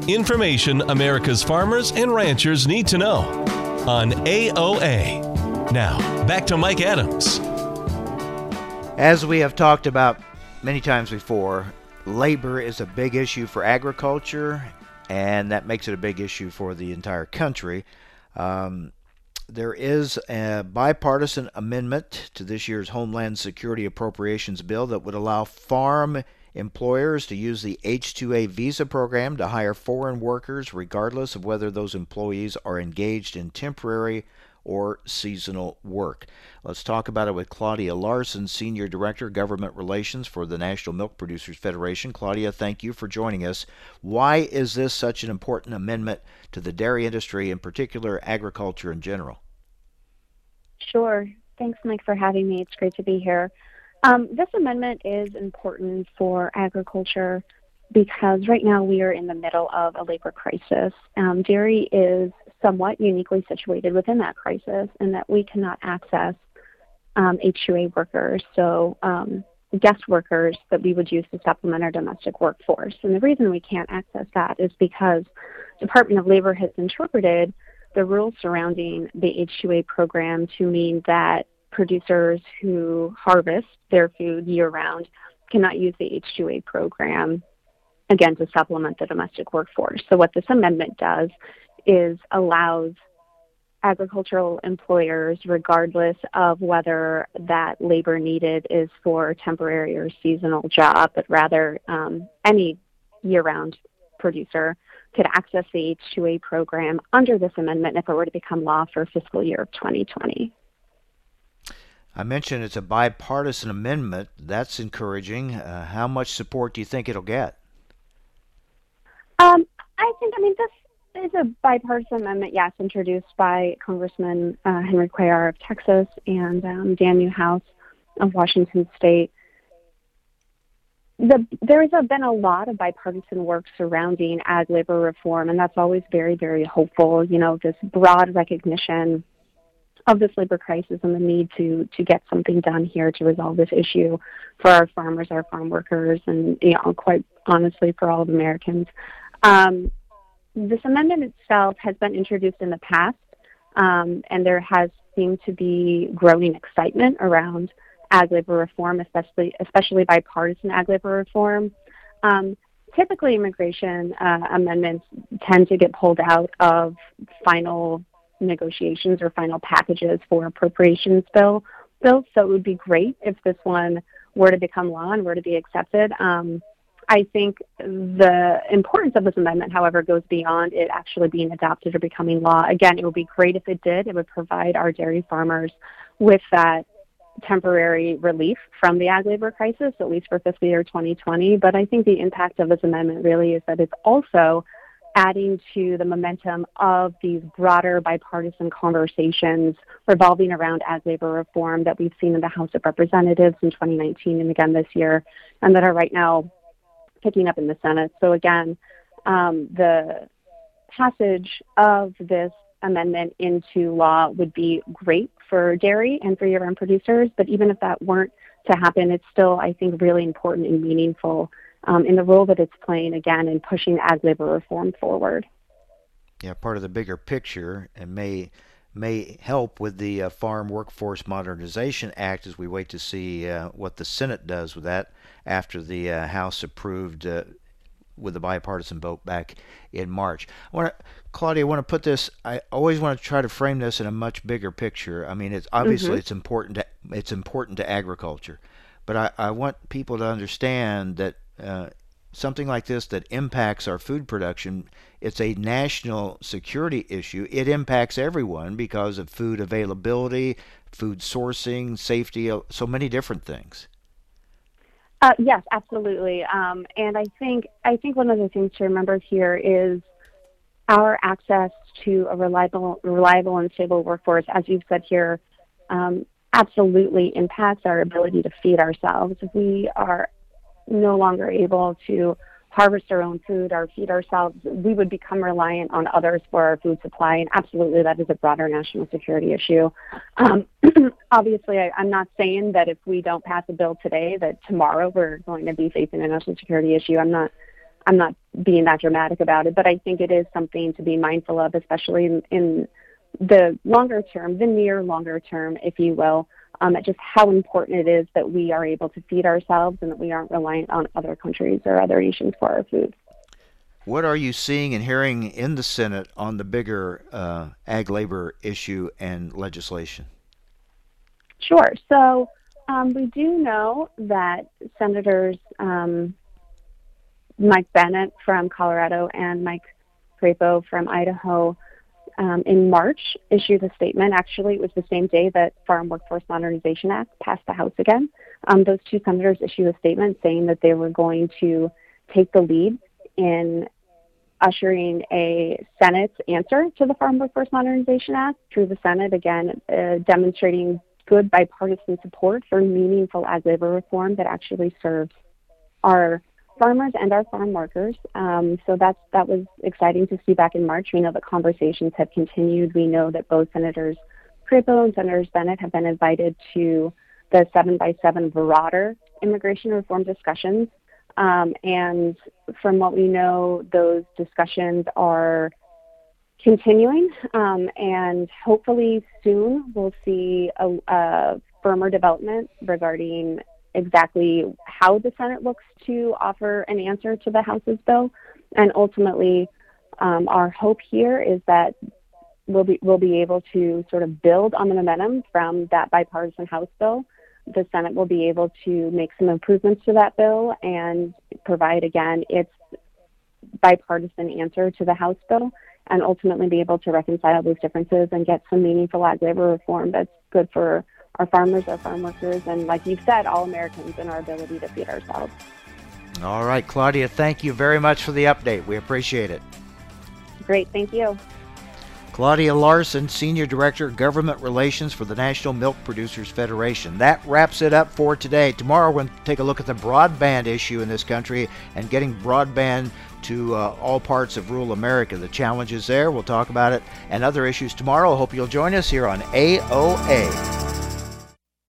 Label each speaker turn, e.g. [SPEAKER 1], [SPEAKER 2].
[SPEAKER 1] Information America's farmers and ranchers need to know on AOA. Now, back to Mike Adams.
[SPEAKER 2] As we have talked about many times before, labor is a big issue for agriculture, and that makes it a big issue for the entire country. There is a bipartisan amendment to this year's Homeland Security Appropriations Bill that would allow farm employers to use the H-2A visa program to hire foreign workers regardless of whether those employees are engaged in temporary or seasonal work. Let's talk about it with Claudia Larson, Senior Director, Government Relations for the National Milk Producers Federation. Claudia, thank you for joining us. Why is this such an important amendment to the dairy industry, in particular agriculture in general?
[SPEAKER 3] Sure. Thanks, Mike, for having me. It's great to be here. This amendment is important for agriculture because right now we are in the middle of a labor crisis. Dairy is somewhat uniquely situated within that crisis in that we cannot access H-2A workers, so guest workers that we would use to supplement our domestic workforce. And the reason we can't access that is because the Department of Labor has interpreted the rules surrounding the H-2A program to mean that producers who harvest their food year-round cannot use the H-2A program, again, to supplement the domestic workforce. So what this amendment does is allows agricultural employers, regardless of whether that labor needed is for a temporary or seasonal job, but rather any year-round producer could access the H-2A program under this amendment if it were to become law for fiscal year of 2020.
[SPEAKER 2] I mentioned it's a bipartisan amendment. That's encouraging. How much support do you think it'll get?
[SPEAKER 3] This is a bipartisan amendment, yes, introduced by Congressman Henry Cuellar of Texas and Dan Newhouse of Washington State. There has been a lot of bipartisan work surrounding ag labor reform, and that's always very, very hopeful. You know, this broad recognition of this labor crisis and the need to get something done here to resolve this issue for our farmers, our farm workers, and, you know, quite honestly, for all of Americans. This amendment itself has been introduced in the past, and there has seemed to be growing excitement around ag labor reform, especially bipartisan ag labor reform. Typically, immigration amendments tend to get pulled out of final negotiations or final packages for appropriations bills. So it would be great if this one were to become law and were to be accepted. I think the importance of this amendment, however, goes beyond it actually being adopted or becoming law. Again, it would be great if it did. It would provide our dairy farmers with that temporary relief from the ag labor crisis, at least for fiscal year 2020. But I think the impact of this amendment really is that it's also adding to the momentum of these broader bipartisan conversations revolving around ag labor reform that we've seen in the House of Representatives in 2019 and again this year, and that are right now picking up in the Senate. So again, the passage of this amendment into law would be great for dairy and for year-round producers, but even if that weren't to happen, it's still, I think, really important and meaningful in the role that it's playing, again, in pushing ag labor reform forward.
[SPEAKER 2] Yeah, part of the bigger picture, and may help with the Farm Workforce Modernization Act as we wait to see what the Senate does with that after the House approved with the bipartisan vote back in March. Claudia, I want to put this, I always want to try to frame this in a much bigger picture. I mean, it's obviously it's important to agriculture, but I want people to understand that something like this that impacts our food production, it's a national security issue. It impacts everyone because of food availability, food sourcing, safety, so many different things.
[SPEAKER 3] Yes, absolutely. And I think one of the things to remember here is our access to a reliable and stable workforce, as you've said here, absolutely impacts our ability to feed ourselves. If we are no longer able to harvest our own food or feed ourselves, we would become reliant on others for our food supply, and absolutely that is a broader national security issue. Obviously, I'm not saying that if we don't pass a bill today that tomorrow we're going to be facing a national security issue. I'm not I'm not being that dramatic about it, but I think it is something to be mindful of, especially in the longer term, the near longer term, if you will, at just how important it is that we are able to feed ourselves and that we aren't reliant on other countries or other nations for our food.
[SPEAKER 2] What are you seeing and hearing in the Senate on the bigger ag labor issue and legislation?
[SPEAKER 3] Sure. So we do know that Senators Mike Bennett from Colorado and Mike Crapo from Idaho in March issued a statement. Actually, it was the same day that Farm Workforce Modernization Act passed the House again. Those two senators issued a statement saying that they were going to take the lead in ushering a Senate answer to the Farm Workforce Modernization Act through the Senate, again, demonstrating good bipartisan support for meaningful ag labor reform that actually serves our farmers and our farm workers. So that was exciting to see back in March. We know that conversations have continued. We know that both Senators Crapo and Senators Bennett have been invited to the 7x7 broader immigration reform discussions. And from what we know, those discussions are continuing, and hopefully soon we'll see a firmer development regarding exactly how the Senate looks to offer an answer to the House's bill. And ultimately, our hope here is that we'll be able to sort of build on the momentum from that bipartisan House bill. The Senate will be able to make some improvements to that bill and provide, again, its bipartisan answer to the House bill, and ultimately be able to reconcile those differences and get some meaningful ag labor reform that's good for our farmers, our farm workers, and, like you've said, all Americans and our ability to feed ourselves.
[SPEAKER 2] All right, Claudia, thank you very much for the update. We appreciate it.
[SPEAKER 3] Great, thank you.
[SPEAKER 2] Claudia Larson, Senior Director, Government Relations for the National Milk Producers Federation. That wraps it up for today. Tomorrow we're going to take a look at the broadband issue in this country and getting broadband to all parts of rural America. The challenges there, we'll talk about it, and other issues tomorrow. I hope you'll join us here on AOA.